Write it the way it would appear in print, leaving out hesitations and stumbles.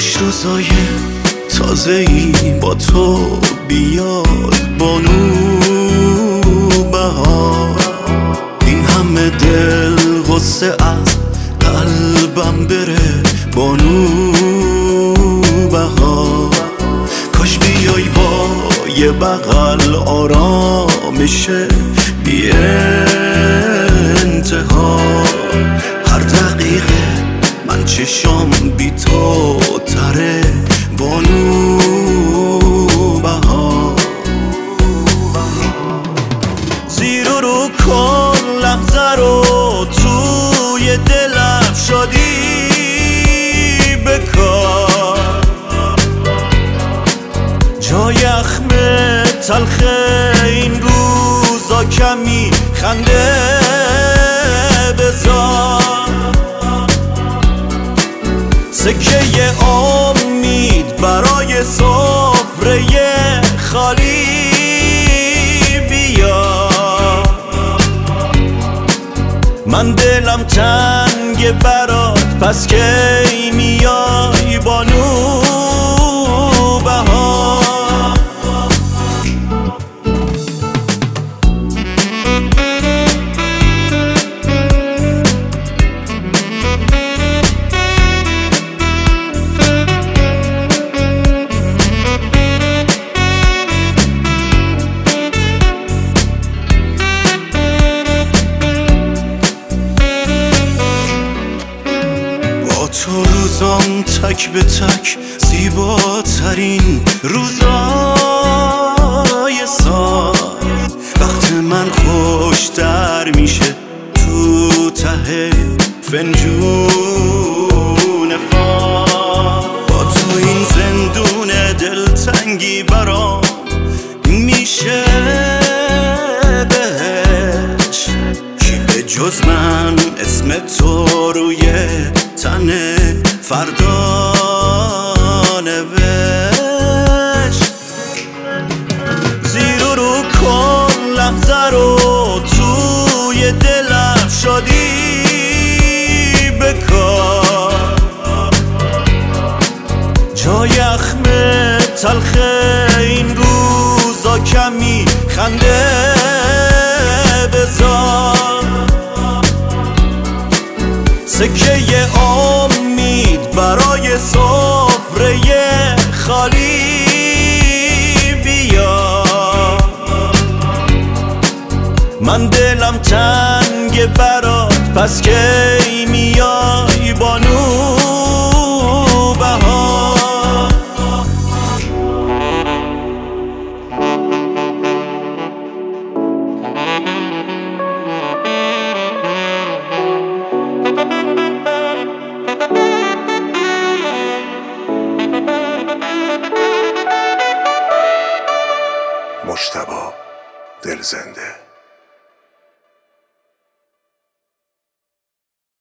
کاش روزای تازه‌ای با تو بیاد بانو بهار. این همه دل غصه از قلبم بره بانو بهار. کاش بیای با یه بغل آرامش بی انتها. هر دقیقه من چشام بی تو تره بانو بهار. زیر و رو کن لحظه رو توی دلم شدی بکار. جای اخم تلخ این روزا کمی خنده بذار. سکه امید برای سفره خالی بیار. من دلم تنگ برات پس کی میای بانو بهار. تو روزام تک به تک زیباترین روزای سال. وقت من خوشتر میشه تو ته فنجون فال. با تو این زندون دلتنگی برام میشه بهش. کی به جز من اسم تو روی تن فردا نوشت. زیر و رو کن لحظه رو توی دلم شدی بکار. جای اخم تلخ این روزا کمی خنده بذار. سکه امید برای سفره خالی بیار. من دلم تنگ برات پس کی میای بانو بهار. مجتبی دلزنده.